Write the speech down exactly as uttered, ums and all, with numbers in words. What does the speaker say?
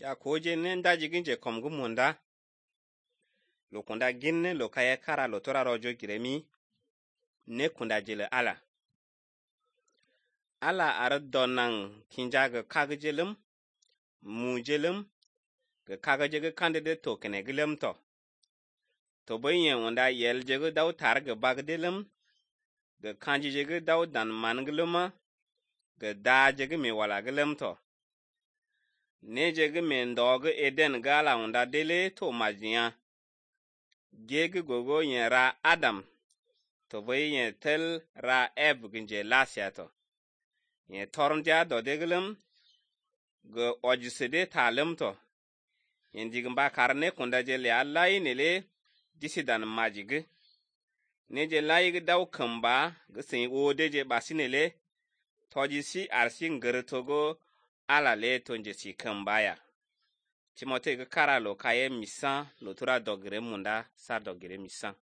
ya koje ne ndaji ginje komgu munda lo kunda ginne lo kaye kara lo tora rojo giremi ne kunda jele ala ala ar donang kinja ga kagjelum mujelum ga kagaje ga kandide to kene gilem to to boyen wanda yel je ga daw tar ga bagdelum ga kanji je ga daw dan man giluma ga da je ga me wala gilem to ne je ga me ndog eden gala wanda dele to majiya gege gogo yen ra adam to boyen tel ra eb ginje lasya to yen tornja do deglum ga ojisede talum to yen digamba karne kunda je le Allah ne le disidan majige ne je layi ga daw kamba ga sin o deje basinele tojisi arsin gertogo ala le tonje si kamba ya Timote ga kara lo kaye misa lo tura dogire munda sa dogire misa